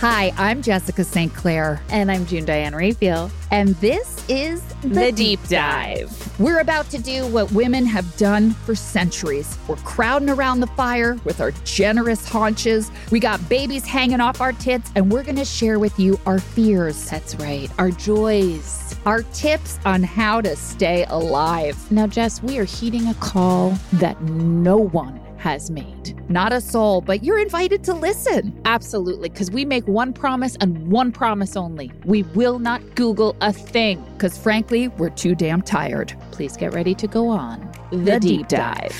Hi, I'm Jessica St. Clair. And I'm June Diane Raphael. And this is The Deep Dive. We're about to do what women have done for centuries. We're crowding around the fire with our generous haunches. We got babies hanging off our tits, and we're going to share with you our fears. That's right. Our joys. Our tips on how to stay alive. Now, Jess, we are heeding a call that no one has made. Not a soul, but you're invited to listen. Absolutely, because we make one promise and one promise only. We will not Google a thing. Because frankly, we're too damn tired. Please get ready to go on The Deep Dive.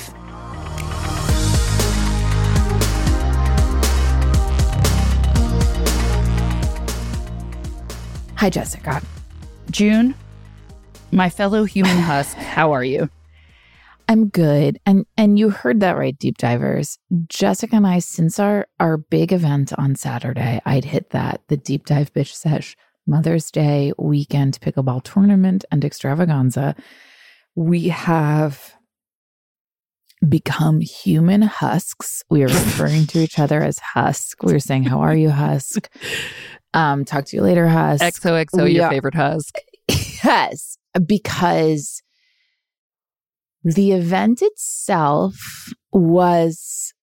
Hi, Jessica. June, my fellow human husk, how are you? I'm good. And you heard that right, Deep Divers. Jessica and I, since our big event on Saturday, I'd hit the Deep Dive Bitch Sesh Mother's Day weekend pickleball tournament and extravaganza, we have become human husks. We are referring to each other as Husk. We were saying, how are you, Husk? Talk to you later, Husk. XOXO, your favorite Husk. Yes, because the event itself was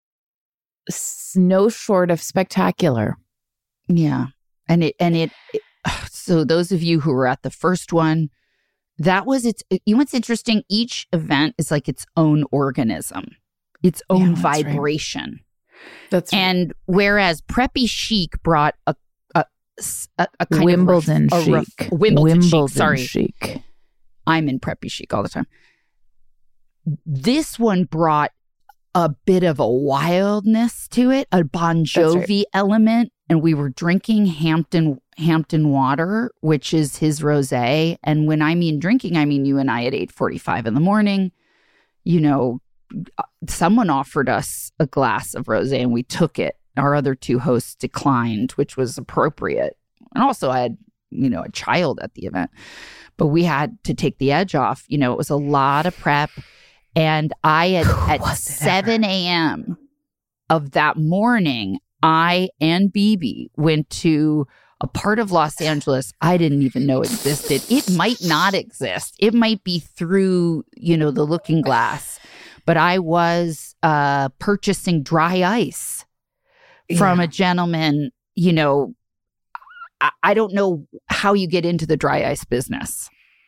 no short of spectacular. Yeah. And it so those of you who were at the first one, that was you know what's interesting? Each event is like its own organism, its own vibration. Right. That's right. And whereas Preppy Chic brought a kind Wimbledon of chic. Wimbledon chic. Sorry. Chic. I'm in Preppy Chic all the time. This one brought a bit of a wildness to it, a Bon Jovi element. And we were drinking Hampton Water, which is his rosé. And when I mean drinking, I mean you and I at 8:45 in the morning. You know, someone offered us a glass of rosé and we took it. Our other two hosts declined, which was appropriate. And also I had, a child at the event. But we had to take the edge off. It was a lot of prep. And I at 7 a.m. of that morning, I and BB went to a part of Los Angeles I didn't even know existed. It might not exist. It might be through, the looking glass. But I was purchasing dry ice from a gentleman, I don't know how you get into the dry ice business.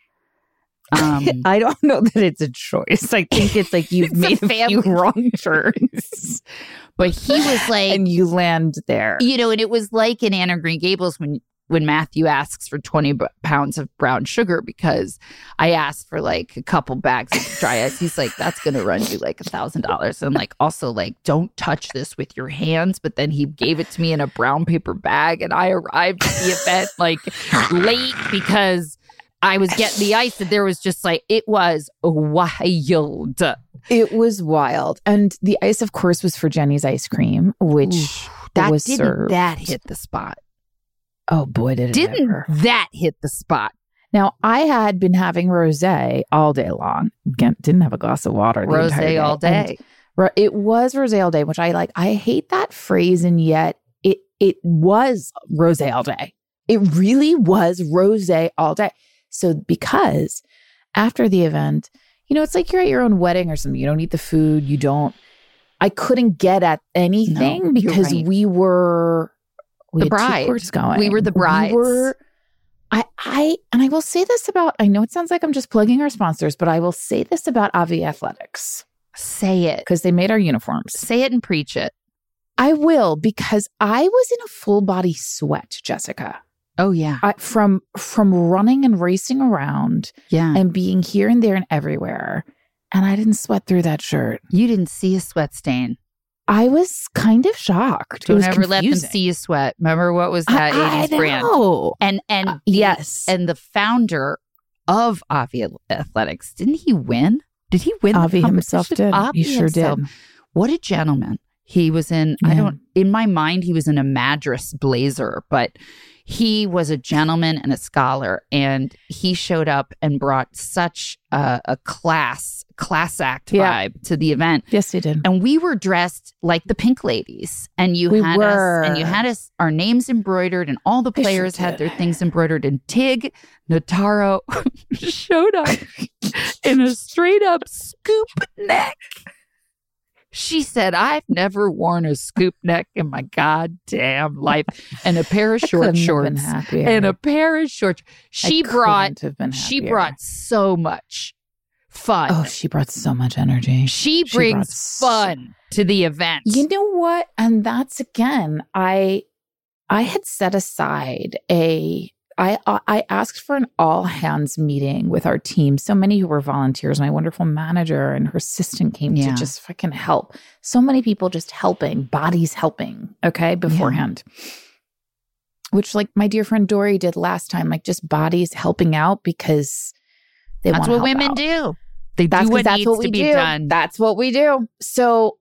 I don't know that it's a choice. I think it's like you've made a few wrong turns. But he was like... and you land there. And it was like in Anne of Green Gables when Matthew asks for 20 pounds of brown sugar because I asked for like a couple bags of dry ice. He's like, that's going to run you like $1,000. And like, also like, don't touch this with your hands. But then he gave it to me in a brown paper bag. And I arrived at the event like late because I was getting the ice and there was just like, it was wild. It was wild. And the ice, of course, was for Jenny's ice cream, which was served. That hit the spot. Oh boy, Didn't that hit the spot? Now, I had been having rosé all day long. Again, didn't have a glass of water the entire day. Rosé all day. And it was rosé all day, which I like. I hate that phrase, and yet it was rosé all day. It really was rosé all day. So because after the event, it's like you're at your own wedding or something. You don't eat the food. I couldn't get at anything because we had bride. 2 courts going. We were the brides. And I will say this about, I know it sounds like I'm just plugging our sponsors, but I will say this about Avi Athletics. Say it. Because they made our uniforms. Say it and preach it. I will, because I was in a full body sweat, Jessica. Oh, yeah. From running and racing around and being here and there and everywhere. And I didn't sweat through that shirt. You didn't see a sweat stain. I was kind of shocked. Don't ever let them see you sweat. Remember what was that 80s brand? And yes. And the founder of Avi Athletics, didn't he win? Did he win? Avi himself did. He sure did. What a gentleman. He was in, in my mind, he was in a Madras blazer, but he was a gentleman and a scholar, and he showed up and brought such a class act vibe to the event. Yes, he did. And we were dressed like the Pink Ladies, and you had us our names embroidered, and all the players had their things embroidered. And Tig Notaro showed up in a straight up scoop neck. She said, "I've never worn a scoop neck in my goddamn life," and a pair of short shorts. And a pair of shorts. She brought so much fun. Oh, she brought so much energy. She brings fun to the event. You know what? And that's, again, I had set aside I asked for an all hands meeting with our team. So many who were volunteers. My wonderful manager and her assistant came to just fucking help. So many people just helping, bodies helping, beforehand. Which, like, my dear friend Dory did last time, like, just bodies helping out because that's what women do. They do what needs to be done. That's what we do. So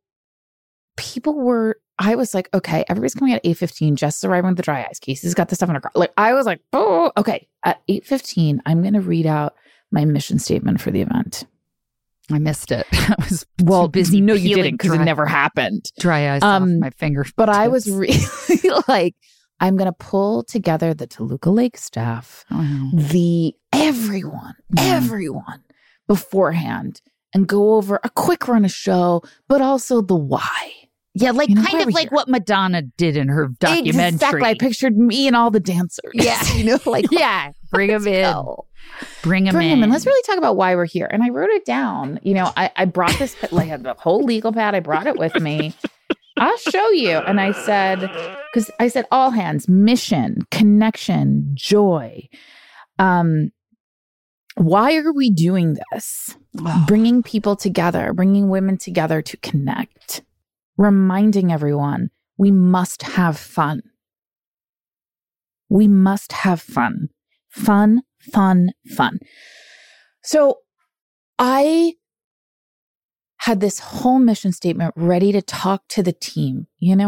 I was like, okay, everybody's coming at 8:15. Jess is arriving with the dry ice. Casey's got the stuff in her car. Like, I was like, oh, okay. At 8:15, I'm going to read out my mission statement for the event. I missed it. I was too busy. No, you didn't, because it never happened. Dry ice off my fingers. But I was really like, I'm going to pull together the Toluca Lake staff, everyone beforehand, and go over a quick run of show, but also the why. Yeah, like kind of like what Madonna did in her documentary. Exactly. I pictured me and all the dancers. Yeah. Bring them in. Bring them in. Let's really talk about why we're here. And I wrote it down. I brought this, like, the whole legal pad. I brought it with me. I'll show you. And I said, all hands, mission, connection, joy. Why are we doing this? Bringing people together, bringing women together to connect. Reminding everyone, we must have fun. We must have fun. Fun, fun, fun. So I had this whole mission statement ready to talk to the team,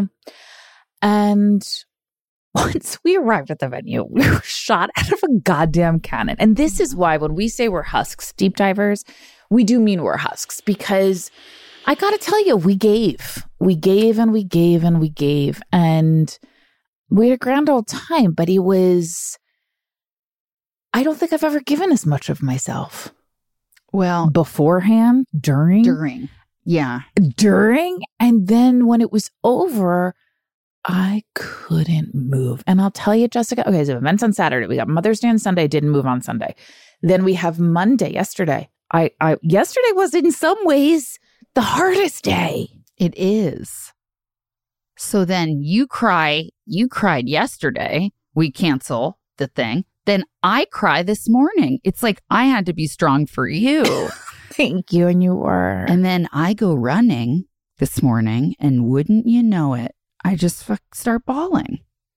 And once we arrived at the venue, we were shot out of a goddamn cannon. And this is why when we say we're husks, deep divers, we do mean we're husks, because I got to tell you, we gave and we gave and we gave. And we had a grand old time, but I don't think I've ever given as much of myself. Well, beforehand, during. Yeah. During. And then when it was over, I couldn't move. And I'll tell you, Jessica, okay, so events on Saturday. We got Mother's Day on Sunday. Didn't move on Sunday. Then we have Monday, yesterday. Yesterday was in some ways the hardest day. It is. So then you cried yesterday. We cancel the thing. Then I cry this morning. It's like I had to be strong for you. Thank you. And you were. And then I go running this morning, and wouldn't you know it, I just start bawling.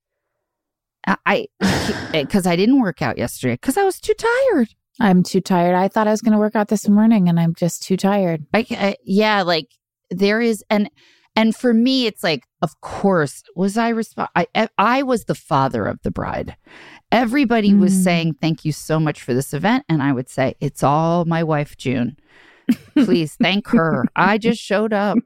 Because I didn't work out yesterday because I was too tired. I'm too tired. I thought I was going to work out this morning, and I'm just too tired. Like there is, and for me, it's like, of course, was I I was the father of the bride. Everybody was saying, thank you so much for this event. And I would say, it's all my wife, June. Please thank her. I just showed up.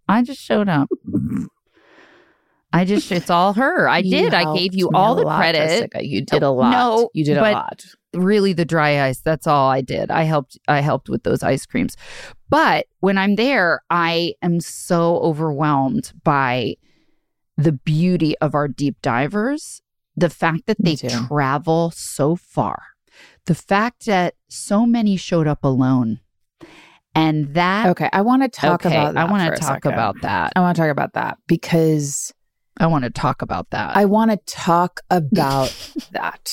It's all her. I gave you all the credit. Jessica. You did a lot. No, you did a lot. Really, the dry ice, that's all I did. I helped with those ice creams. But when I'm there, I am so overwhelmed by the beauty of our deep divers, the fact that they travel so far, the fact that so many showed up alone. And that... Okay, I want to talk about that. I want to talk about that. I want to talk about that because... I want to talk about that. I want to talk about that.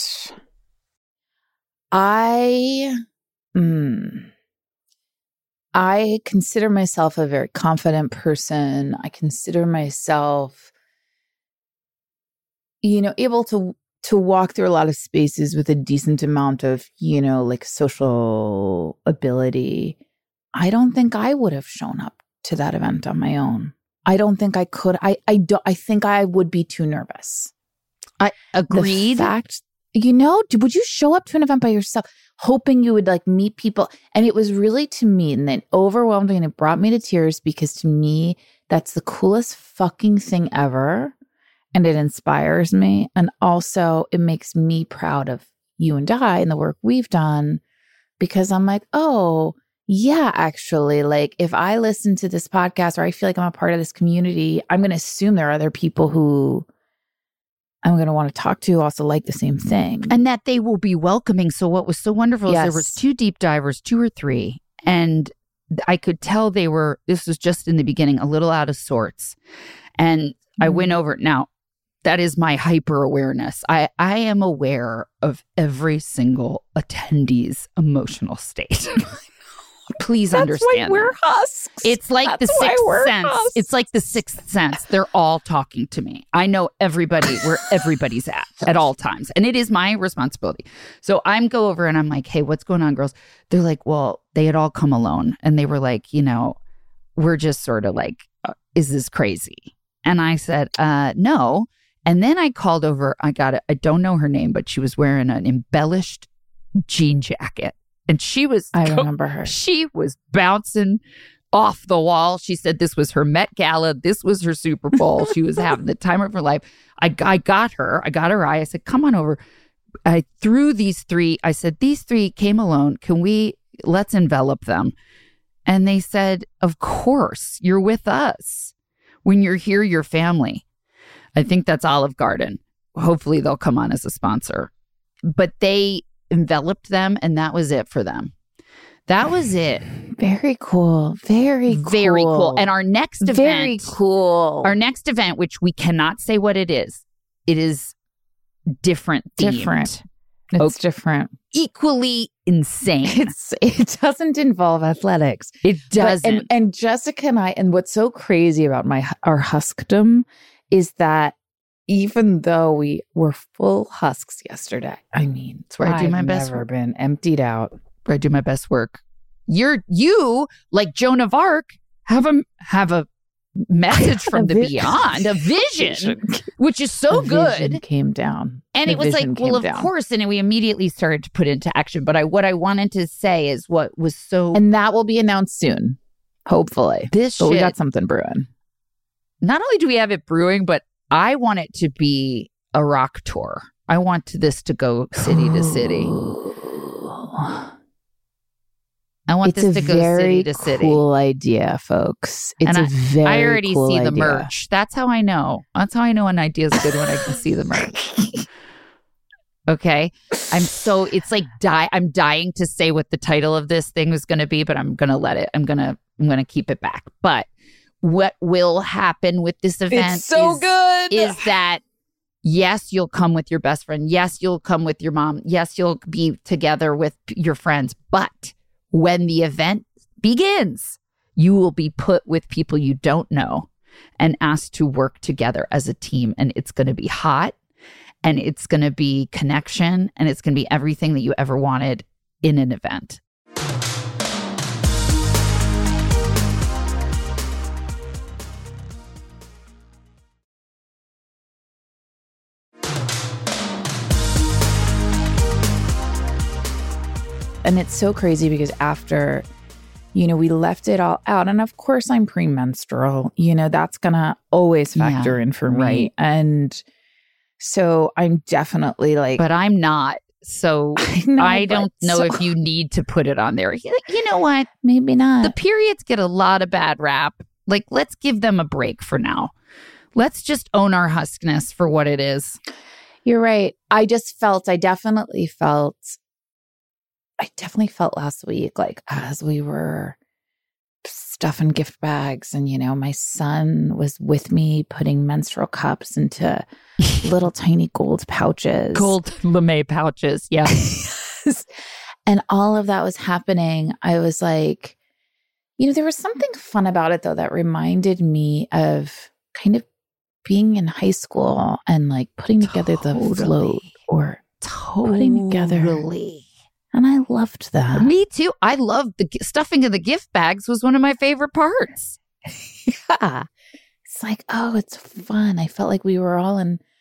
I consider myself a very confident person. I consider myself, able to walk through a lot of spaces with a decent amount of, like social ability. I don't think I would have shown up to that event on my own. I don't think I could. I think I would be too nervous. I agreed. The fact, would you show up to an event by yourself, hoping you would like meet people? And it was really, to me, and then overwhelmed me, and it brought me to tears, because to me, that's the coolest fucking thing ever. And it inspires me. And also it makes me proud of you and I and the work we've done, because I'm like, oh, yeah, actually, like if I listen to this podcast or I feel like I'm a part of this community, I'm going to assume there are other people who I'm going to want to talk to also like the same thing. And that they will be welcoming. So what was so wonderful is there was 2 deep divers, 2 or 3, and I could tell this was just in the beginning, a little out of sorts. And I went over, now that is my hyper awareness. I am aware of every single attendee's emotional state. Please understand. That's why we're husks. It's like the sixth sense. It's like the sixth sense. They're all talking to me. I know everybody, where everybody's at all times. And it is my responsibility. So I'm go over and I'm like, hey, what's going on, girls? They're like, well, they had all come alone. And they were like, we're just sort of like, is this crazy? And I said, no. And then I called over, I don't know her name, but she was wearing an embellished jean jacket. And I remember her. She was bouncing off the wall. She said this was her Met Gala. This was her Super Bowl. She was having the time of her life. I got her. I got her eye. I said, come on over. I threw these 3. I said, these 3 came alone. Let's envelop them. And they said, of course, you're with us. When you're here, you're family. I think that's Olive Garden. Hopefully they'll come on as a sponsor. But they enveloped them, and that was it for them. That was it. Very cool. Very cool. And our next event. Very cool. Our next event, which we cannot say what it is different themed. It's different. Equally insane. It doesn't involve athletics. It doesn't. And Jessica and I, and what's so crazy about our huskdom is that even though we were full husks yesterday, I mean, it's where I do my best work. I've never been emptied out. Where I do my best work. You, like Joan of Arc, have a message from the beyond, a vision, which is so good. Vision came down. And it was like, well, of course. And we immediately started to put into action. But what I wanted to say is what was so... And that will be announced soon, hopefully. We got something brewing. Not only do we have it brewing, but I want it to be a rock tour. I want this to go city to city. I want this to go city to city. It's a very cool idea, folks. It's a very I already cool see idea. the merch. That's how I know. That's how I know an idea is good, when I can see the merch. Okay. It's like I'm dying to say what the title of this thing was going to be, but I'm going to let it. I'm going to keep it back. But what will happen with this event is that, yes, you'll come with your best friend. Yes, you'll come with your mom. Yes, you'll be together with your friends. But when the event begins, you will be put with people you don't know and asked to work together as a team. And it's going to be hot, and it's going to be connection, and it's going to be everything that you ever wanted in an event. And it's so crazy because after, we left it all out. And of course, I'm premenstrual. That's going to always factor in for me. Right. And so I'm definitely like... But I'm not. So I don't know if you need to put it on there. You know what? Maybe not. The periods get a lot of bad rap. Like, let's give them a break for now. Let's just own our huskness for what it is. You're right. I definitely felt last week, like as we were stuffing gift bags and, my son was with me putting menstrual cups into little tiny gold pouches. Gold lame pouches. Yeah. And all of that was happening. I was like, there was something fun about it though, that reminded me of kind of being in high school and like putting together the float or putting together. And I loved that. Me too. I loved the stuffing of the gift bags was one of my favorite parts. Yeah. It's like, oh, it's fun. I felt like we were all in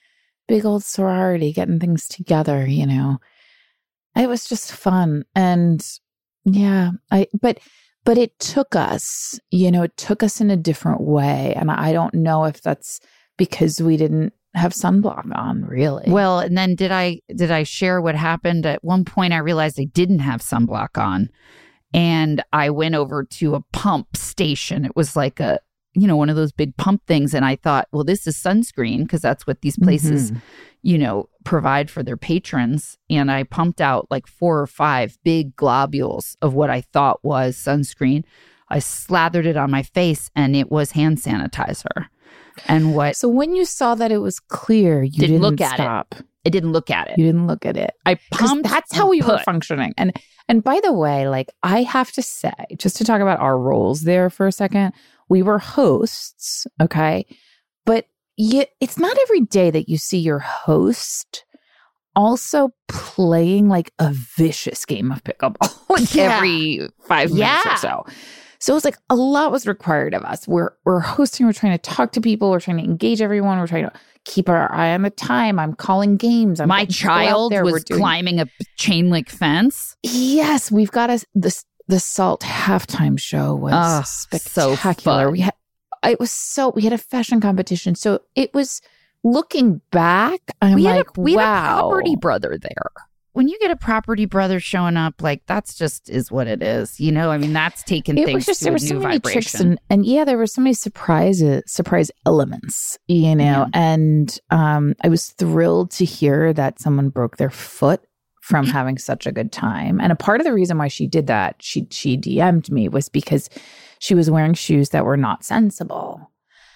big old sorority, getting things together, you know. It was just fun. And yeah, but it took us, you know, it took us in a different way. And I don't know if that's because we didn't have sunblock on, really. Well, and then did I share what happened? At one point I realized I didn't have sunblock on, and I went over to a pump station. It was like a, you know, one of those big pump things, and I thought, well, this is sunscreen because that's what these places, you know, provide for their patrons. And I pumped out like 4 or 5 big globules of what I thought was sunscreen. I slathered it on my face, and it was hand sanitizer. And what? So when you saw that it was clear, you didn't look at stop. I didn't look at it. You didn't look at it. I pumped. That's how we were functioning. And by the way, like, I have to say, just to talk about our roles there for a second, we were hosts, okay? But it's not every day that you see your host also playing like a vicious game of pickleball every 5 minutes or so. So it was like a lot was required of us. We're hosting, we're trying to talk to people, we're trying to engage everyone, we're trying to keep our eye on the time. I'm calling games. My child was climbing a chain link fence. Yes, we've got the Salt halftime show was spectacular. So fun. We had a fashion competition. So it was, looking back, we had a property brother there. When you get a property brother showing up, like, that's just is what it is. You know, I mean, that's taken things to a new vibration. And yeah, there were so many surprise elements, you know, and I was thrilled to hear that someone broke their foot from having such a good time. And a part of the reason why she did that, she DM'd me, was because she was wearing shoes that were not sensible.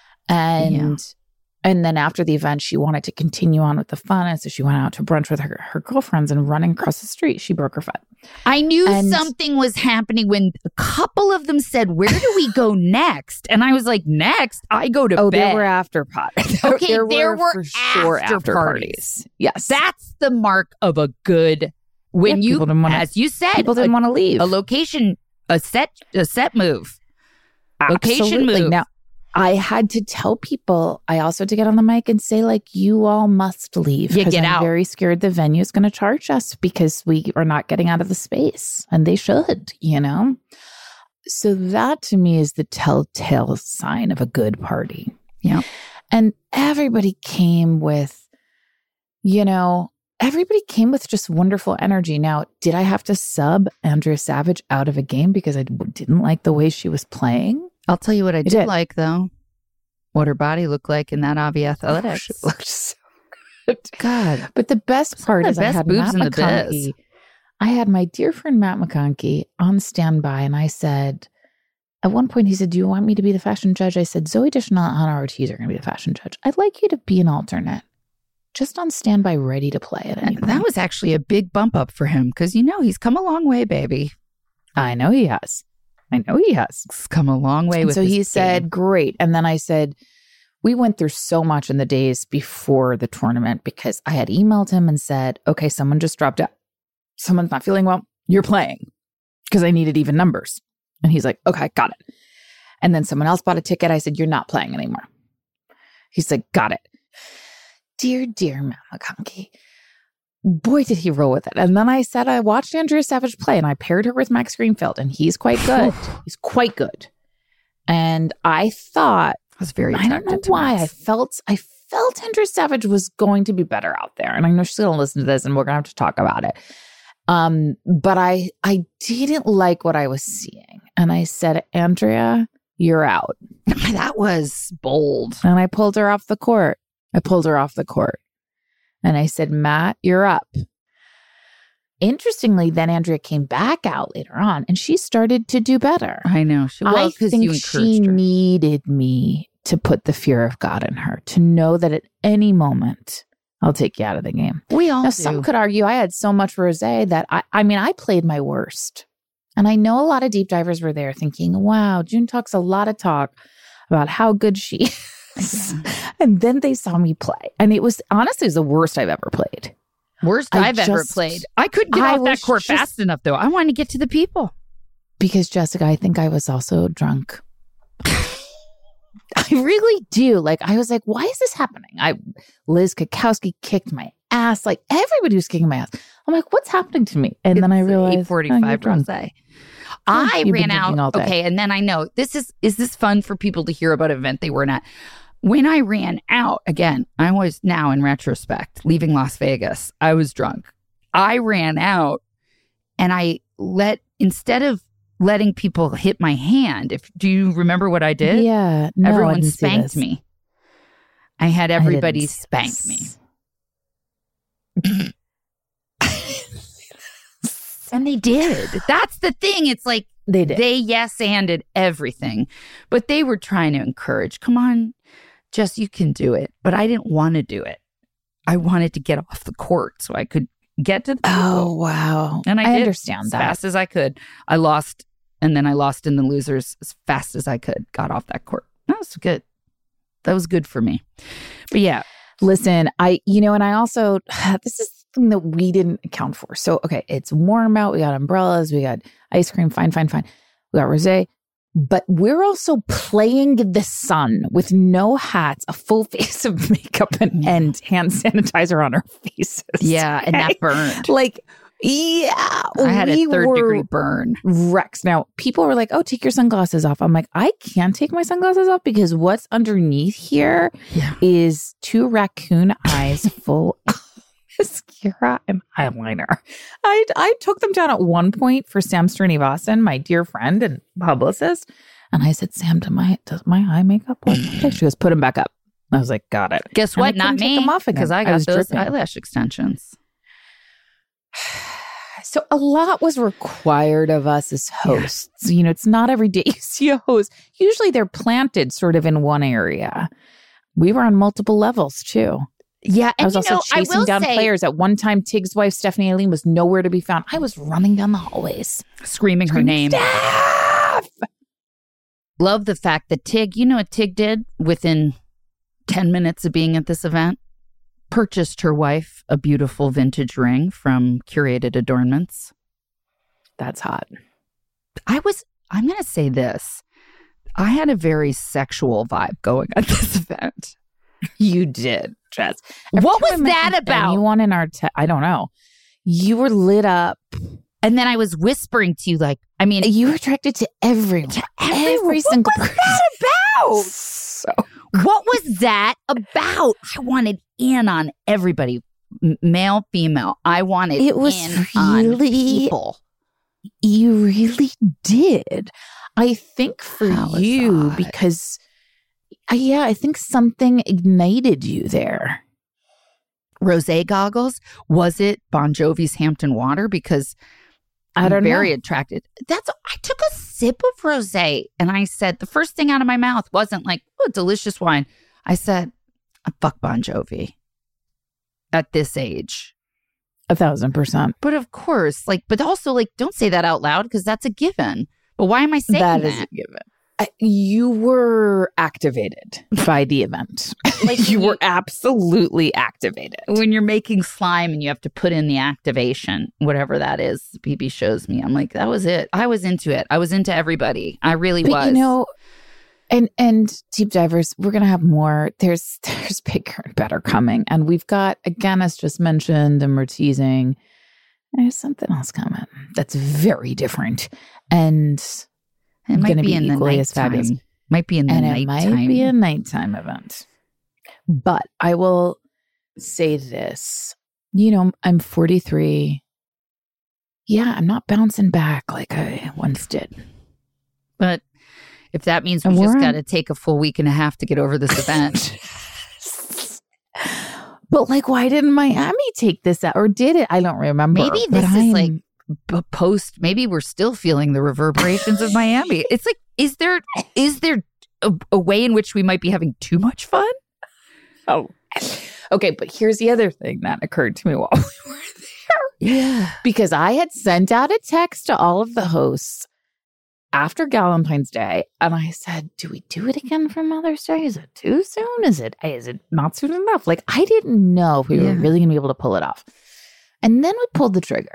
And then after the event, she wanted to continue on with the fun. And so she went out to brunch with her girlfriends, and running across the street, she broke her foot. I knew something was happening when a couple of them said, where do we go next? And I was like, next? I go to bed. There were after parties. Okay, there were for sure after parties. Yes. That's the mark of a good, when you, as you said, people didn't want to leave. A location, a set move. Location move. Now, I had to tell people, I also had to get on the mic and say, like, you all must leave. Yeah, get out. I'm very scared the venue is going to charge us because we are not getting out of the space. And they should, you know? So that to me is the telltale sign of a good party. Yeah. And everybody came with, you know, just wonderful energy. Now, did I have to sub Andrea Savage out of a game because I didn't like the way she was playing? I'll tell you what I did like, though. What her body looked like in that Avi Athletics. She looked so good. God. But the best part is I had Matt McConkey. I had my dear friend Matt McConkey on standby, and I said, at one point he said, do you want me to be the fashion judge? I said, Zooey Deschanel and Hannah Ortiz are going to be the fashion judge. I'd like you to be an alternate. Just on standby, ready to play at any point. That was actually a big bump up for him because, you know, he's come a long way, baby. I know he has. It's come a long way with so he game. said, great. And then I said, we went through so much in the days before the tournament because I had emailed him and said, okay, someone just dropped out. Someone's not feeling well. You're playing. Because I needed even numbers. And he's like, okay, got it. And then someone else bought a ticket. I said, you're not playing anymore. He's like, got it. Dear Matt McConkey. Boy, did he roll with it. And then I said, I watched Andrea Savage play and I paired her with Max Greenfield and he's quite good. He's quite good. And I thought, I was very I don't know why. I felt Andrea Savage was going to be better out there. And I know she's going to listen to this and we're going to have to talk about it. But I didn't like what I was seeing. And I said, Andrea, you're out. That was bold. And I pulled her off the court. And I said, Matt, you're up. Interestingly, then Andrea came back out later on and she started to do better. I know. I think she needed me to put the fear of God in her, to know that at any moment, I'll take you out of the game. We all do. Some could argue I had so much rosé that I played my worst. And I know a lot of deep divers were there thinking, wow, June talks a lot of talk about how good she is. And then they saw me play. And it was honestly the worst I've ever played. Worst I've ever played. I couldn't get off that court fast enough, though. I wanted to get to the people. Because, Jessica, I think I was also drunk. I really do. Like, I was like, why is this happening? Liz Kukowski kicked my ass. Like, everybody was kicking my ass. I'm like, what's happening to me? And then I realized 8:45 rosé. I ran out. Okay, and then I know is this fun for people to hear about an event they weren't at? When I ran out, again, I was now in retrospect, leaving Las Vegas, I was drunk. I ran out and instead of letting people hit my hand, do you remember what I did? Yeah. No, everyone spanked me. I had everybody spank me. And they did. That's the thing. It's like they did. They yes-anded everything. But they were trying to encourage, come on, Jess, you can do it. But I didn't want to do it. I wanted to get off the court so I could get to the people. Oh, wow. And I did understand that. As fast as I could. I lost, and then I lost in the losers as fast as I could. Got off that court. That was good. That was good for me. But yeah. Listen, and I also, this is something that we didn't account for. So, okay, it's warm out. We got umbrellas. We got ice cream. Fine. We got rosé. But we're also playing the sun with no hats, a full face of makeup and hand sanitizer on our faces. Yeah, and that burned. Like, yeah. I had a third-degree burn. Wrecks. Now, people were like, oh, take your sunglasses off. I'm like, I can't take my sunglasses off because what's underneath here is 2 raccoon eyes full of mascara and eyeliner. I took them down at one point for Sam Srinivasan, my dear friend and publicist. And I said, Sam, does my eye makeup look okay? She goes, put them back up. I was like, got it. Guess what? Not me. Because I got those eyelash extensions. So a lot was required of us as hosts. Yeah. It's not every day you see a host. Usually they're planted sort of in one area. We were on multiple levels too. Yeah. I was also chasing down players. At one time, Tig's wife, Stephanie Aileen, was nowhere to be found. I was running down the hallways. Screaming her name. Steph! Love the fact that Tig, you know what Tig did within 10 minutes of being at this event? Purchased her wife a beautiful vintage ring from Curated Adornments. That's hot. I'm going to say this. I had a very sexual vibe going at this event. You did, Jess. What was that about? Anyone in our I don't know. You were lit up. And then I was whispering to you you were attracted to everyone. Every single person. What was that about? What was that about? I wanted in on everybody, male, female. I wanted on people. You really did. I think for you, because, I think something ignited you there. Rosé goggles? Was it Bon Jovi's Hampton Water? Because I'm very attracted. I took a sip of rosé and I said, the first thing out of my mouth wasn't like, oh, delicious wine. I said, fuck Bon Jovi at this age. 1,000%. But of course, but also don't say that out loud because that's a given. But why am I saying that? That is a given. You were activated by the event. You were absolutely activated. When you're making slime and you have to put in the activation, whatever that is, BB shows me. I'm like, that was it. I was into it. I was into everybody. I really was. And Deep Divers, we're going to have more. There's bigger and better coming. And we've got, again, as just mentioned, and we're teasing, there's something else coming that's very different. And it might be in the nighttime. Might be in the nighttime. It might be a nighttime event. But I will say this. I'm 43. Yeah, I'm not bouncing back like I once did. But if that means we just got to take a full week and a half to get over this event. But why didn't Miami take this out? Or did it? I don't remember. Maybe this is post, maybe we're still feeling the reverberations of Miami. It's is there a way in which we might be having too much fun? Oh, okay. But here's the other thing that occurred to me while we were there. Yeah. Because I had sent out a text to all of the hosts after Valentine's Day. And I said, do we do it again for Mother's Day? Is it too soon? Is it not soon enough? I didn't know if we were really going to be able to pull it off. And then we pulled the trigger.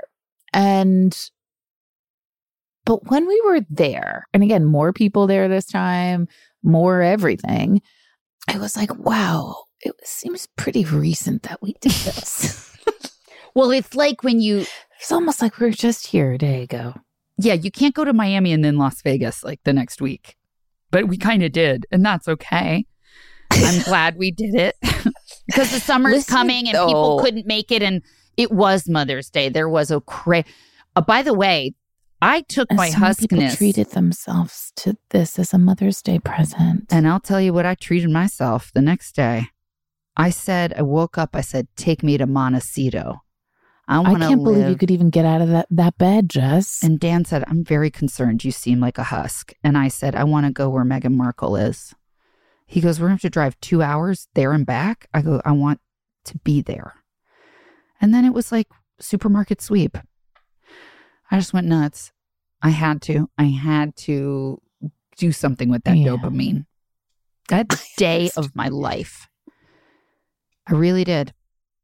But when we were there, and again, more people there this time, more everything. I was like, wow, it seems pretty recent that we did this. Well, it's like when it's almost like we were just here a day ago. Yeah, you can't go to Miami and then Las Vegas like the next week. But we kind of did, and that's okay. I'm glad we did it because the summer's coming and people couldn't make it, and it was Mother's Day. There was a by the way, I took my huskness. People treated themselves to this as a Mother's Day present. And I'll tell you what I treated myself the next day. I woke up, I said, take me to Montecito. I can't believe you could even get out of that bed, Jess. And Dan said, I'm very concerned. You seem like a husk. And I said, I want to go where Meghan Markle is. He goes, we're going to have to drive 2 hours there and back. I go, I want to be there. And then it was like supermarket sweep. I just went nuts. I had to do something with that dopamine. That day of my life. I really did.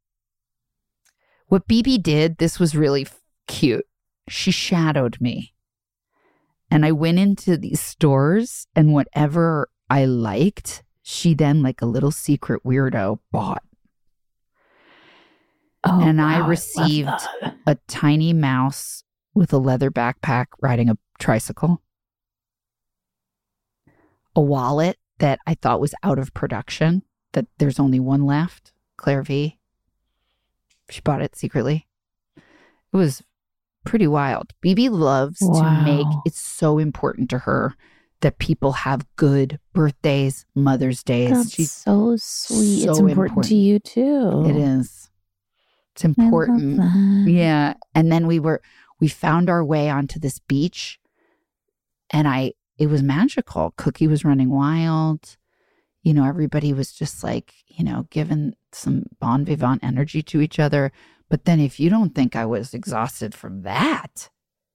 What BB did, this was really cute. She shadowed me. And I went into these stores, and whatever I liked, she then, like a little secret weirdo, bought. Oh, and I received a tiny mouse with a leather backpack riding a tricycle, a wallet that I thought was out of production, that there's only one left, Claire V. She bought it secretly. It was pretty wild. BB loves to make, it's so important to her that people have good birthdays, Mother's Days. That's so sweet. So it's important to you too. It is. It's important. I love that. Yeah. And then we found our way onto this beach, and it was magical. Cookie was running wild. You know, everybody was just like, you know, giving some bon vivant energy to each other. But then if you don't think I was exhausted from that,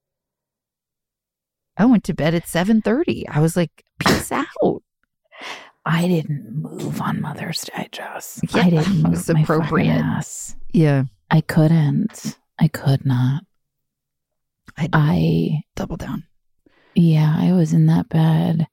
I went to bed at 7:30. I was like, peace out. I didn't move on Mother's Day, Jess. Yeah, I didn't move. It was appropriate. My ass. Yeah. I couldn't. I could not. I double down. Yeah, I was in that bed.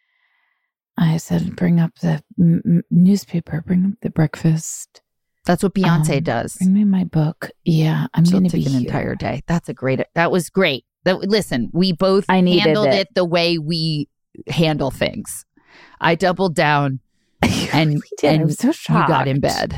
I said, bring up the newspaper, bring up the breakfast. That's what Beyonce does. Bring me my book. Yeah, I'm going to be an entire day. That was great. Listen, we both handled it the way we handle things. I doubled down and, and I was so shocked. You got in bed.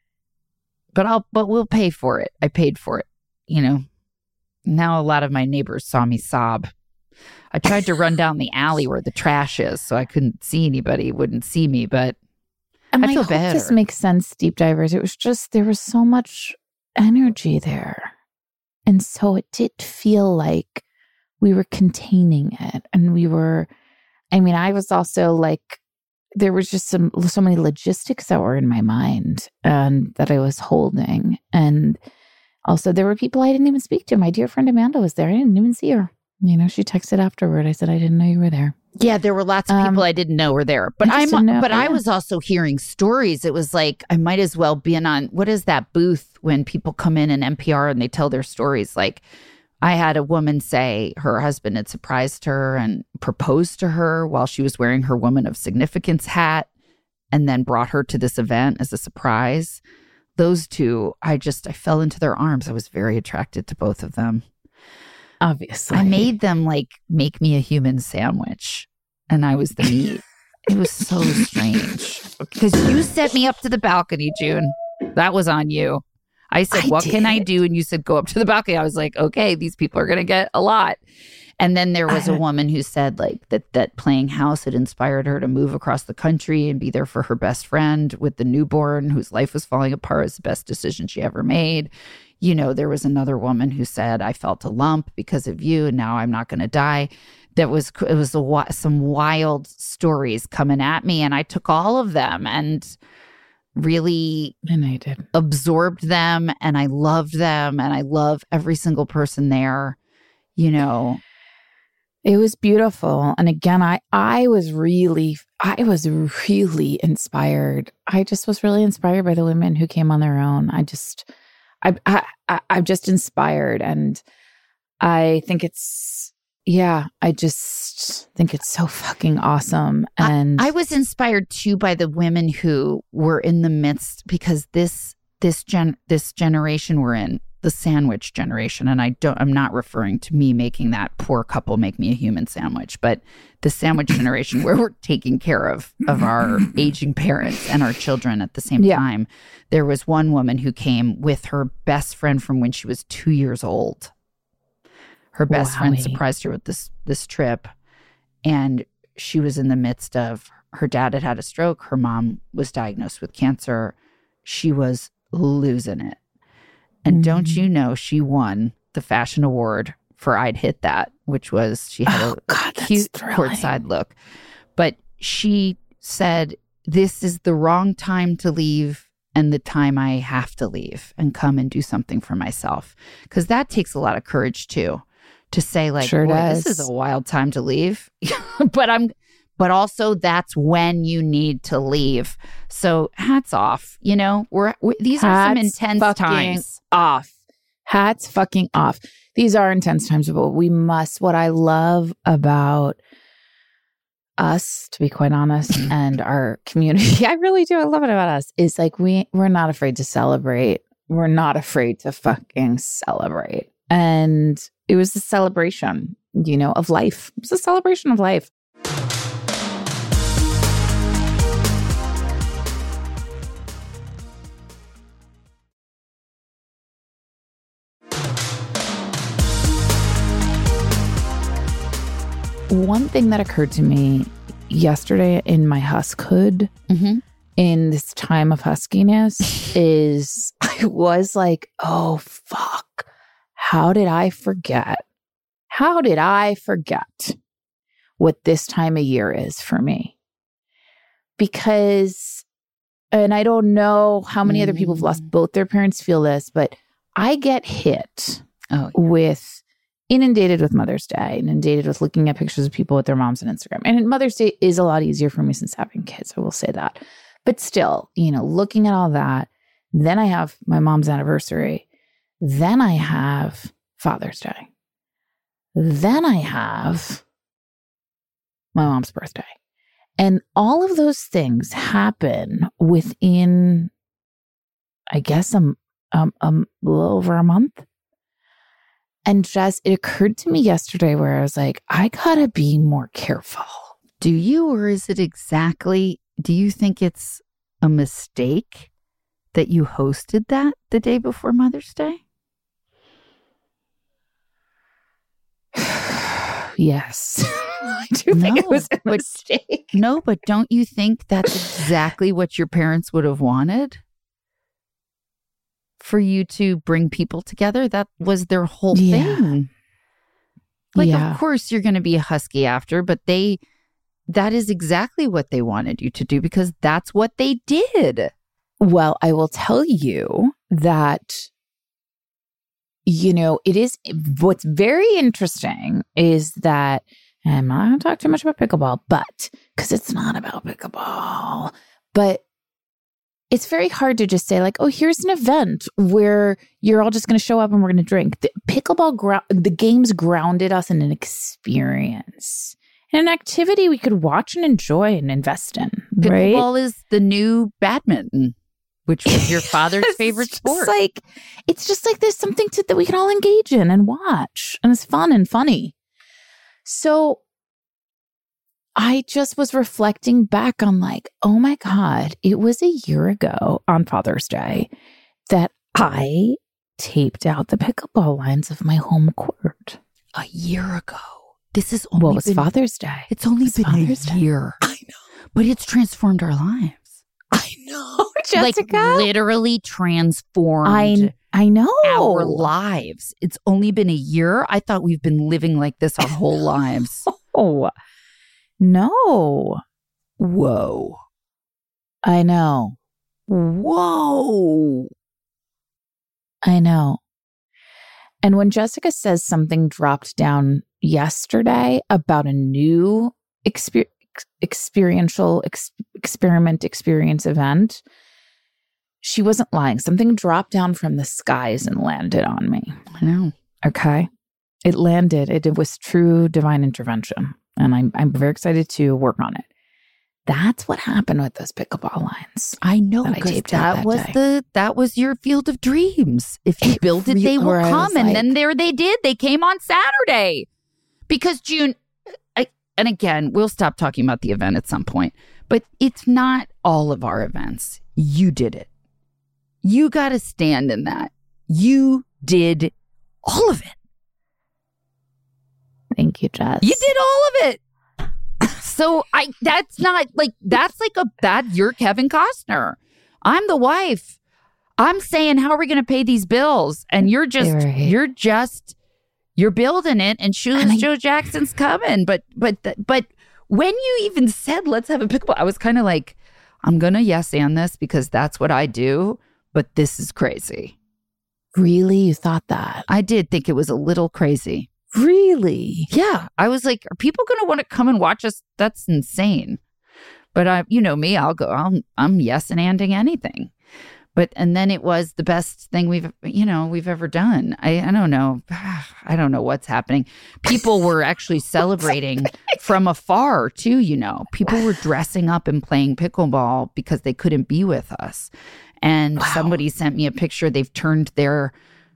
But we'll pay for it. I paid for it. You know, now a lot of my neighbors saw me sob. I tried to run down the alley where the trash is so I couldn't see anybody, wouldn't see me, but I feel better. This makes sense, deep divers. It was just, there was so much energy there. And so it did feel like we were containing it. And I was also like, there was just so many logistics that were in my mind and that I was holding. And also there were people I didn't even speak to. My dear friend Amanda was there. I didn't even see her. You know, she texted afterward. I said, I didn't know you were there. Yeah, there were lots of people I didn't know were there. But I was also hearing stories. It was like, I might as well be on, what is that booth when people come in NPR and they tell their stories? Like, I had a woman say her husband had surprised her and proposed to her while she was wearing her Woman of Significance hat, and then brought her to this event as a surprise. Those two, I fell into their arms. I was very attracted to both of them. Obviously. I made them make me a human sandwich, and I was the meat. It was so strange because you sent me up to the balcony, June. That was on you. I said, what can I do? And you said, go up to the balcony. I was like, okay, these people are going to get a lot. And then there was a woman who said like that playing house had inspired her to move across the country and be there for her best friend with the newborn whose life was falling apart. It's the best decision she ever made. You know, there was another woman who said, I felt a lump because of you, and now I'm not going to die. It was some wild stories coming at me, and I took all of them and really absorbed them, and I loved them, and I love every single person there, you know. It was beautiful. And again, I was really inspired. I just was really inspired by the women who came on their own. I'm just inspired. And I think it's, I just think it's so fucking awesome. And I was inspired too by the women who were in the midst, because this generation we're in, the sandwich generation, and I'm not referring to me making that poor couple make me a human sandwich, but the sandwich generation where we're taking care of our aging parents and our children at the same time. There was one woman who came with her best friend from when she was 2 years old. Her best friend surprised her with this trip, and she was in the midst of, her dad had a stroke, her mom was diagnosed with cancer. She was losing it. And don't you know, she won the fashion award for I'd Hit That, which was, she had a cute courtside look. But she said, this is the wrong time to leave and the time I have to leave and come and do something for myself. Because that takes a lot of courage too, to say like, this is a wild time to leave. But also that's when you need to leave. So hats off, these are some intense times. Hats fucking off. These are intense times, but what I love about us, to be quite honest, and our community, I really do, I love it about us, is like we're not afraid to celebrate. We're not afraid to fucking celebrate. And it was a celebration, of life. It was a celebration of life. One thing that occurred to me yesterday in my huskhood, in this time of huskiness, is I was like, oh, fuck. How did I forget? How did I forget what this time of year is for me? Because, and I don't know how many other people have lost both their parents feel this, but I get hit with inundated with Mother's Day, inundated with looking at pictures of people with their moms on Instagram. And Mother's Day is a lot easier for me since having kids, I will say that. But still, looking at all that, then I have my mom's anniversary. Then I have Father's Day. Then I have my mom's birthday. And all of those things happen within, I guess, a little over a month. And just, it occurred to me yesterday where I was like, I gotta be more careful. Do you, or is it exactly, do you think it's a mistake that you hosted that the day before Mother's Day? Yes. I do think it was a mistake. No, but don't you think that's exactly what your parents would have wanted? For you to bring people together? That was their whole thing. Like, of course you're going to be a husky after, but that is exactly what they wanted you to do, because that's what they did. Well, I will tell you that, it is, what's very interesting is that, and I'm not going to talk too much about pickleball, but, because it's not about pickleball, but it's very hard to just say like, oh, here's an event where you're all just going to show up and we're going to drink. The pickleball, the games grounded us in an experience, and an activity we could watch and enjoy and invest in. Pickleball is the new badminton, which was your father's favorite sport. It's just like there's something that we can all engage in and watch, and it's fun and funny. So I just was reflecting back on like, oh my God, it was a year ago on Father's Day that I taped out the pickleball lines of my home court. A year ago. This is only it was Father's Day. It's only been a year. I know. But it's transformed our lives. I know, Jessica. Like literally transformed I know. our lives. It's only been a year. I thought we've been living like this our whole lives. Oh. No. Whoa. I know. Whoa. I know. And when Jessica says something dropped down yesterday about a new experience event, she wasn't lying. Something dropped down from the skies and landed on me. I know. Okay. It landed. It was true divine intervention. And I'm very excited to work on it. That's what happened with those pickleball lines. I know, because that was your field of dreams. If you build it, they will come. And then there they did. They came on Saturday. Because June, and again, we'll stop talking about the event at some point, but it's not all of our events. You did it. You got to stand in that. You did all of it. Thank you, Jess. You did all of it. So that's you're Kevin Costner. I'm the wife. I'm saying, how are we going to pay these bills? And you're building it, and Shoeless Joe Jackson's coming. But when you even said, let's have a pickleball, I was kind of like, I'm going to yes and this because that's what I do. But this is crazy. Really? You thought that? I did think it was a little crazy. Really? Yeah. I was like, are people going to want to come and watch us? That's insane. But you know me, I'll go, I'm yes and anding anything. And then it was the best thing we've ever done. I don't know. I don't know what's happening. People were actually celebrating from afar too, People were dressing up and playing pickleball because they couldn't be with us. And somebody sent me a picture. They've turned their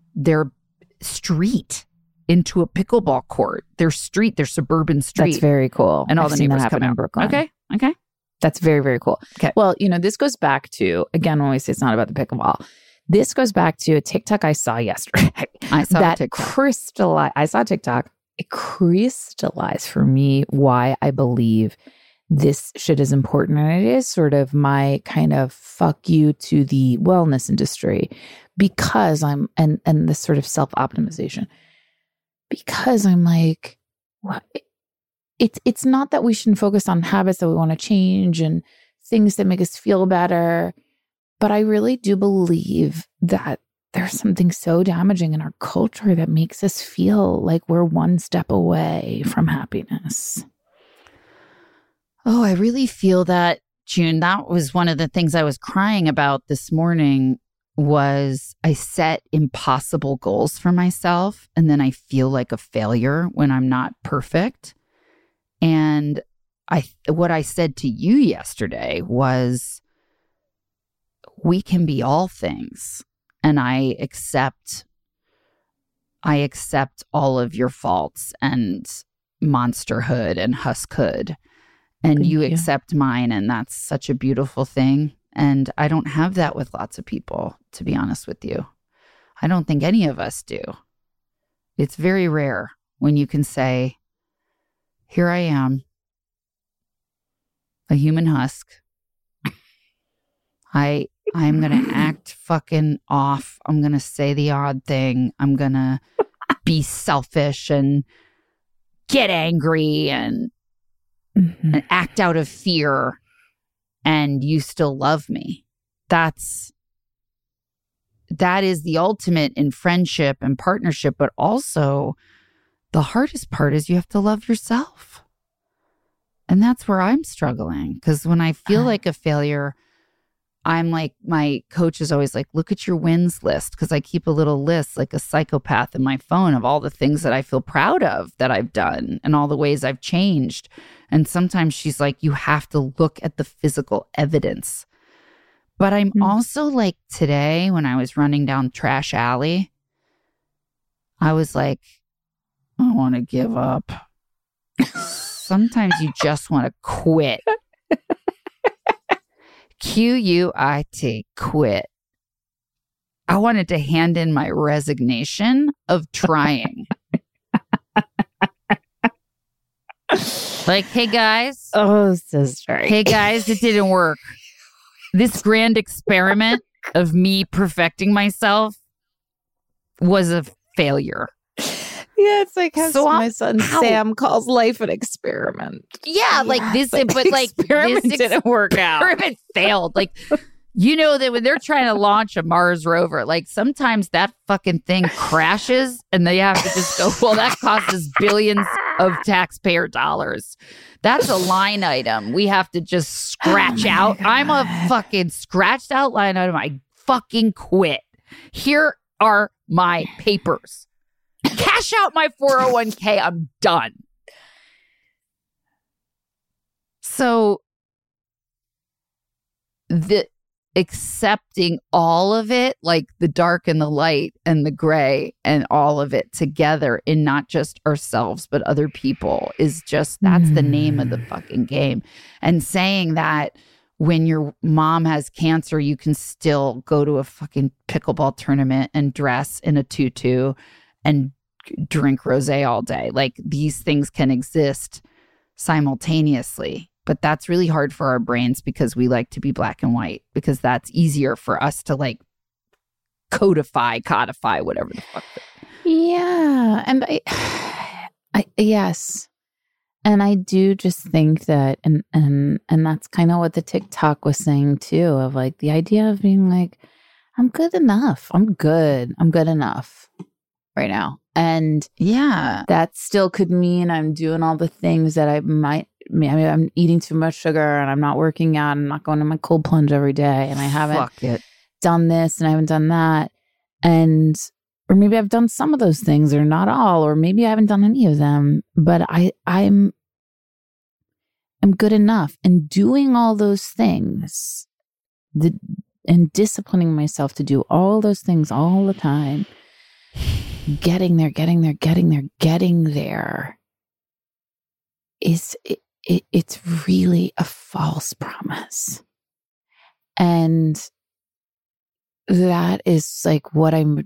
street into a pickleball court. Their suburban street. That's very cool. And all the neighbors come out. Brooklyn. Okay. That's very, very cool. Okay. Well, this goes back to, again, when we say it's not about the pickleball, this goes back to a TikTok I saw yesterday. I saw TikTok. It crystallized for me why I believe this shit is important. And it is sort of my kind of fuck you to the wellness industry because and this sort of self-optimization. Because I'm like, what? It's not that we shouldn't focus on habits that we want to change and things that make us feel better. But I really do believe that there's something so damaging in our culture that makes us feel like we're one step away from happiness. Oh, I really feel that, June. That was one of the things I was crying about this morning. Was I set impossible goals for myself, and then I feel like a failure when I'm not perfect. And what I said to you yesterday was, we can be all things, and I accept all of your faults and monsterhood and huskhood, and Thank you accept mine, and that's such a beautiful thing. And I don't have that with lots of people, to be honest with you. I don't think any of us do. It's very rare when you can say, here I am, a human husk. I'm going to act fucking off. I'm going to say the odd thing. I'm going to be selfish and get angry and act out of fear. And you still love me. That is the ultimate in friendship and partnership, but also the hardest part is you have to love yourself. And that's where I'm struggling, because when I feel like a failure, I'm like, my coach is always like, look at your wins list, because I keep a little list like a psychopath in my phone of all the things that I feel proud of that I've done and all the ways I've changed. And sometimes she's like, you have to look at the physical evidence. But I'm also like, today when I was running down Trash Alley, I was like, I want to give up. Sometimes you just want to quit. Quit, quit. I wanted to hand in my resignation of trying. Like, hey guys. Oh, sister. Hey guys, it didn't work. This grand experiment of me perfecting myself was a failure. Yeah, it's like how my son Sam calls life an experiment. Yeah, like this, but like experiment didn't work out. Experiment failed. Like, you know that when they're trying to launch a Mars rover, like sometimes that fucking thing crashes and they have to just go, well, that costs us billions of taxpayer dollars. That's a line item we have to just scratch out. God. I'm a fucking scratched out line item. I fucking quit. Here are my papers. cash out my 401k. I'm done. So the accepting all of it, like the dark and the light and the gray and all of it together in not just ourselves, but other people is just, that's the name of the fucking game. And saying that when your mom has cancer, you can still go to a fucking pickleball tournament and dress in a tutu and drink rosé all day. Like these things can exist simultaneously. But that's really hard for our brains because we like to be black and white, because that's easier for us to like codify, whatever the fuck. Yeah. And I yes. And I do just think that, and that's kind of what the TikTok was saying too, of like the idea of being like, I'm good enough. I'm good enough right now. And yeah, that still could mean I'm doing all the things that I'm eating too much sugar and I'm not working out. I'm not going to my cold plunge every day. And I haven't done this and I haven't done that. Or maybe I've done some of those things or not all, or maybe I haven't done any of them, but I'm good enough. And doing all those things and disciplining myself to do all those things all the time, getting there is it's really a false promise. And that is like why I'm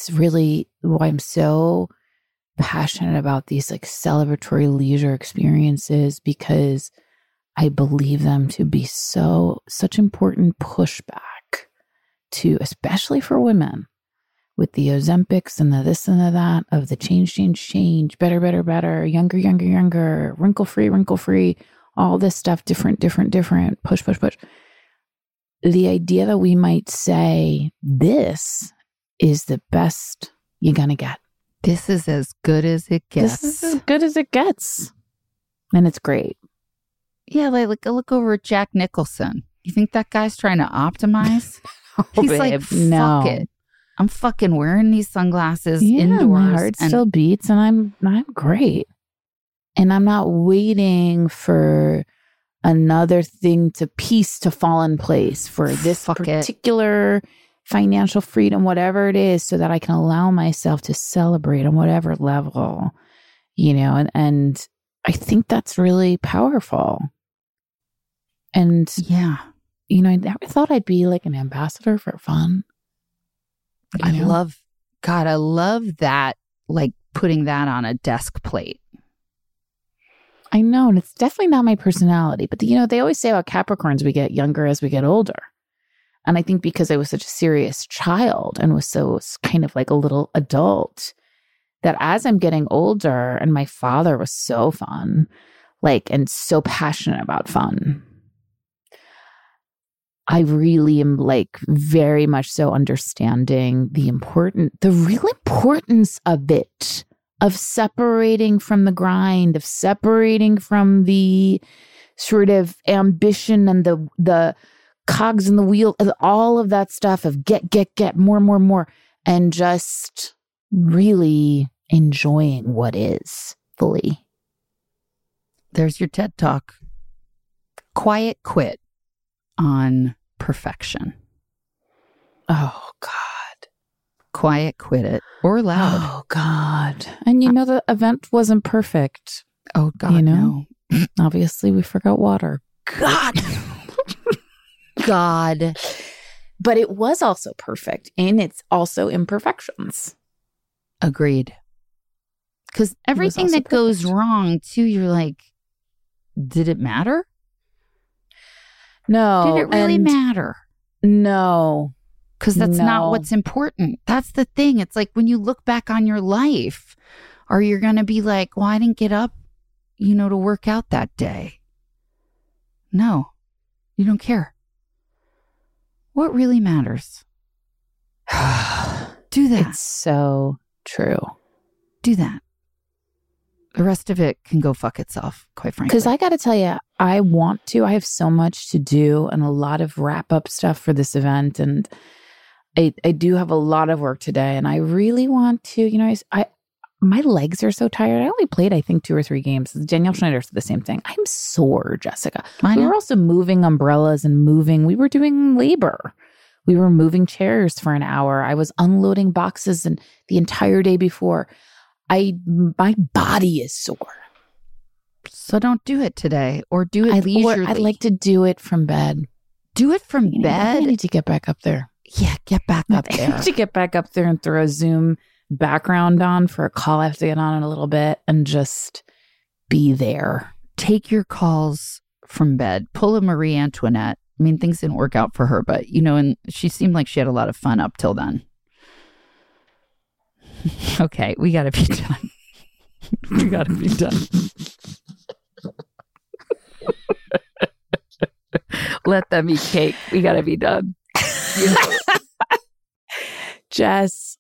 so passionate about these like celebratory leisure experiences, because I believe them to be such important pushback to, especially for women, with the Ozempics and the this and the that of the change, better, younger, wrinkle-free, all this stuff, different, push. The idea that we might say, this is the best you're going to get. This is as good as it gets. This is as good as it gets. And it's great. Yeah, like look over at Jack Nicholson. You think that guy's trying to optimize? He's babe, like, fuck it. I'm fucking wearing these sunglasses indoors. My heart still beats and I'm great. And I'm not waiting for another thing to fall in place for this particular financial freedom, whatever it is, so that I can allow myself to celebrate on whatever level, and I think that's really powerful. And yeah, I never thought I'd be like an ambassador for fun. I love that, like putting that on a desk plate. I know, and it's definitely not my personality. But, they always say about Capricorns, we get younger as we get older. And I think because I was such a serious child and was so kind of like a little adult, that as I'm getting older, and my father was so fun, and so passionate about fun, I really am very much so understanding the real importance of it, of separating from the grind, of separating from the sort of ambition and the cogs in the wheel, all of that stuff of get, more, and just really enjoying what is fully. There's your TED Talk. Quiet quit on perfection. Oh, God. Quiet quit it, or loud. Oh, God. And the event wasn't perfect. Oh, God, no. Obviously, we forgot water. God. But it was also perfect in its also imperfections. Agreed. Because everything that goes wrong, too, you're like, did it matter? No. Did it really matter? No. Because that's not what's important. That's the thing. It's like when you look back on your life, are you going to be like, well, I didn't get up, to work out that day? No. You don't care. What really matters? Do that. It's so true. Do that. The rest of it can go fuck itself, quite frankly. Because I got to tell you, I have so much to do and a lot of wrap up stuff for this event. And I do have a lot of work today. And I really want to, my legs are so tired. I only played, I think, 2 or 3 games. Danielle Schneider said the same thing. I'm sore, Jessica. We were also moving umbrellas and we were doing labor. We were moving chairs for an hour. I was unloading boxes and the entire day before. My body is sore. So don't do it today, or do it leisurely. I'd like to do it from bed. Do it from bed? I need to get back up there. Yeah, get back up there. I need to get back up there and throw a Zoom background on for a call I have to get on in a little bit and just be there. Take your calls from bed. Pull a Marie Antoinette. I mean, things didn't work out for her, but, and she seemed like she had a lot of fun up till then. Okay, we got to be done. We got to be done. Let them eat cake. We got to be done. Jess,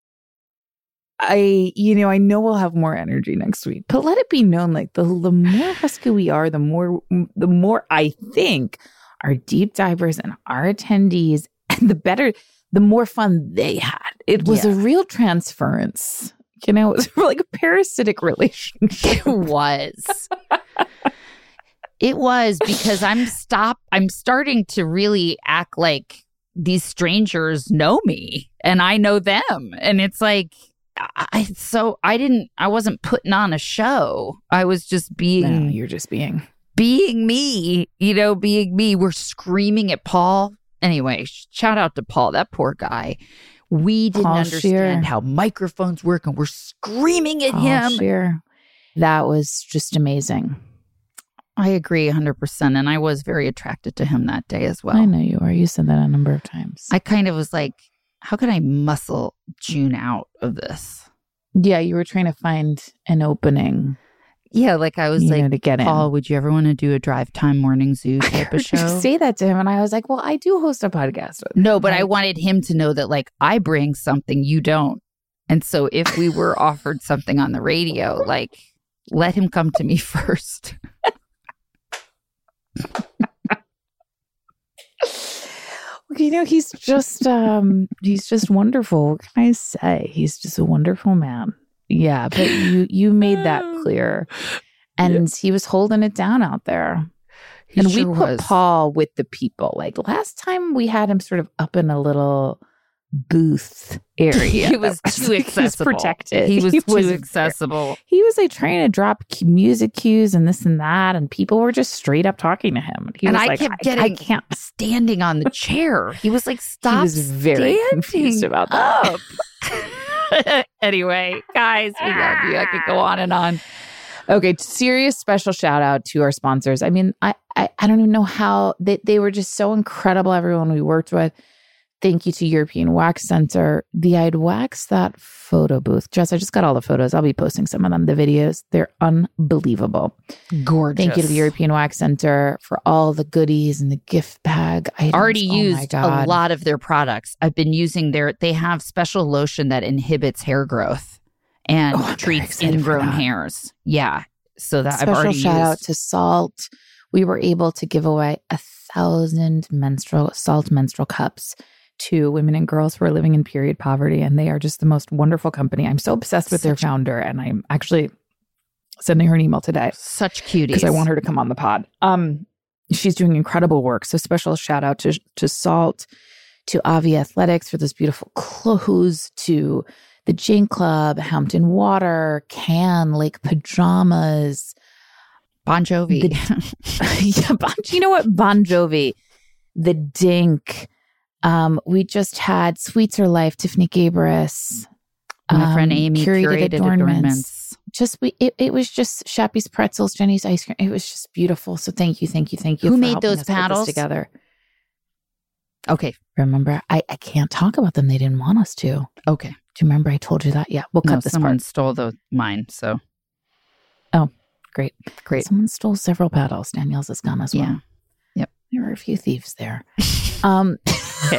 I know we'll have more energy next week, but let it be known, like the more husky we are, the more I think our deep divers and our attendees, and the more fun they had. It was a real transference. It was like a parasitic relationship. It was. It was, because I'm starting to really act like these strangers know me and I know them. And it's like, I wasn't putting on a show. I was just being. No, you're just being me, being me. We're screaming at Paul. Anyway, shout out to Paul, that poor guy. We didn't understand how microphones work and we're screaming at him. Scheer. That was just amazing. I agree 100%. And I was very attracted to him that day as well. I know you are. You said that a number of times. I kind of was like, how can I muscle June out of this? Yeah, you were trying to find an opening. Yeah, like I was like, to get Paul, in. would you ever want to do a drive time morning zoo type of show? Say that to him. And I was like, well, I do host a podcast with him. No, but I wanted him to know that, like, I bring something you don't. And so if we were offered something on the radio, like, let him come to me first. He's just wonderful. What can I say? He's just a wonderful man. Yeah, but you made that clear. And he was holding it down out there. And we put Paul with the people. Like last time we had him sort of up in a little booth area. He was too accessible. He was protected. He was too accessible. He was like trying to drop music cues and this and that, and people were just straight up talking to him. And I kept getting standing on the chair. He was like, stop. He was very confused about that. Anyway, guys, we love you. I could go on and on. Okay, serious special shout out to our sponsors. I mean, I don't even know how they were just so incredible. Everyone we worked with. Thank you to European Wax Center. I'd wax that photo booth. Jess, I just got all the photos. I'll be posting some of them, the videos. They're unbelievable. Gorgeous. Thank you to the European Wax Center for all the goodies and the gift bag items. Already used a lot of their products. I've been using they have special lotion that inhibits hair growth and treats ingrown hairs. Yeah. So that I've already used. Special shout out to Salt. We were able to give away 1,000 Salt menstrual cups to women and girls who are living in period poverty, and they are just the most wonderful company. I'm so obsessed with their founder, and I'm actually sending her an email today. Such cuties. Because I want her to come on the pod. She's doing incredible work. So special shout out to Salt, to Avi Athletics for those beautiful clothes, to the Jane Club, Hampton Water, Lake Pajamas, Bon Jovi. You know what? Bon Jovi, the Dink. We just had Sweets Are Life, Tiffany Gabris. My friend Amy curated adornments. It was just Shappy's Pretzels, Jenny's Ice Cream. It was just beautiful. So thank you. Who made those paddles together? Okay. Remember, I can't talk about them. They didn't want us to. Okay. Do you remember I told you that? Yeah, we'll cut this someone part. Stole mine, so. Oh, great. Someone stole several paddles. Danielle's is gone as well. Yeah. Yep. There were a few thieves there. Okay.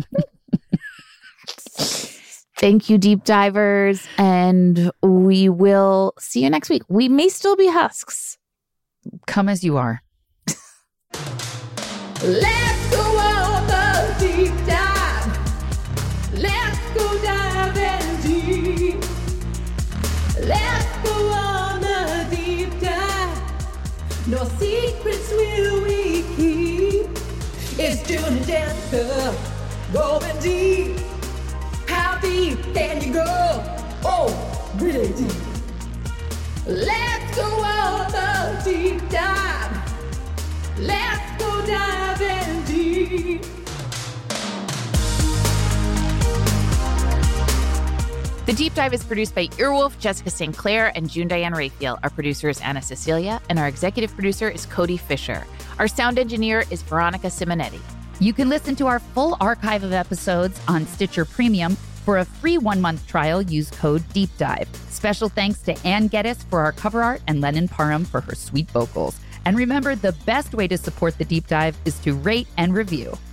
Thank you, deep divers, and we will see you next week. We may still be husks. Come as you are. Let's go on the deep dive. Let's go diving deep. No secrets will we keep. It's June and Jessica, going deep. How deep can you go? Oh, really deep. Let's go on the deep dive. Let's go diving deep. The Deep Dive is produced by Earwolf, Jessica St. Clair, and June Diane Raphael. Our producer is Anna Cecilia, and our executive producer is Cody Fisher. Our sound engineer is Veronica Simonetti. You can listen to our full archive of episodes on Stitcher Premium. For a free 1-month trial, use code DEEPDIVE. Special thanks to Ann Geddes for our cover art and Lennon Parham for her sweet vocals. And remember, the best way to support The Deep Dive is to rate and review.